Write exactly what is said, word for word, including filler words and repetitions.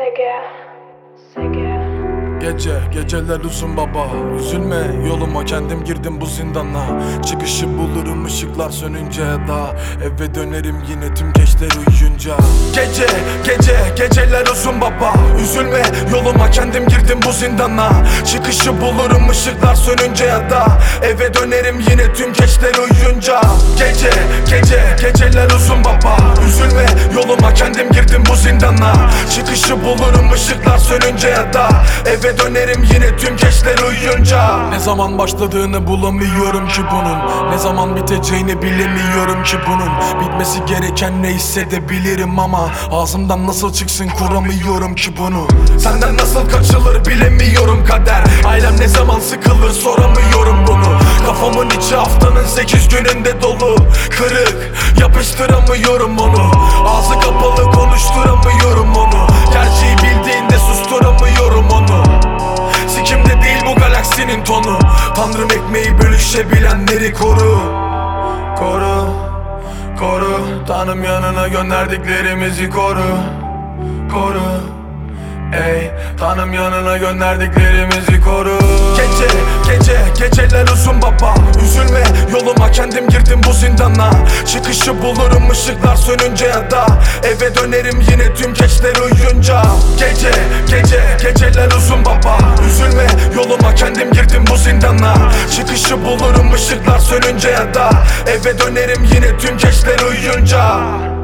Sege, Sege. Gece, geceler uzun baba. Üzülme yoluma, kendim girdim bu zindana. Çıkışı bulurum ışıklar sönünce da eve dönerim yine tüm gençler uyuyunca. Gece, gece, geceler uzun baba. Üzülme yoluma, kendim girdim bu zindana. Çıkışı bulurum ışıklar sönünce ya da eve dönerim yine tüm gençler uyuyunca. Gece, gece, geceler uzun baba. Üzülme yoluma, kendim girdim bu zindana. Çıkışı bulurum ışıklar sönünce ya da eve dönerim yine tüm gençler uyuyunca. Ne zaman başladığını bulamıyorum ki bunun, ne zaman biteceğini bilemiyorum ki bunun. Bitmesi gereken ne hissedebilirim ama ağzımdan nasıl çıksın kuramıyorum ki bunu. Senden nasıl kaçılır bilemiyorum kader. Ailem ne zaman sıkılır soramıyorum bunu. Kafamın içi haftanın sekiz gününde dolu. Kırık yapıştıramıyorum onu. Ağzı kapalı konuşturamıyorum onu. Gerçeği bildiğinde susturamıyorum onu. Sikimde değil bu galaksinin tonu. Tanrım ekmeği bölüşebilenleri koru. Koru, koru. Tanrım yanına gönderdiklerimizi koru. Koru. Ey Tanrım yanına gönderdiklerimizi koru. Gece, gece, geceler uzun baba. Üzülme yoluma, kendim girdim bu zindana. Çıkışı bulurum ışıklar sönünce ya da eve dönerim yine tüm gençler uyuyunca. Gece, gece, geceler uzun baba. Üzülme yoluma, kendim girdim bu zindana. Çıkışı bulurum ışıklar sönünce ya da eve dönerim yine tüm gençler uyuyunca.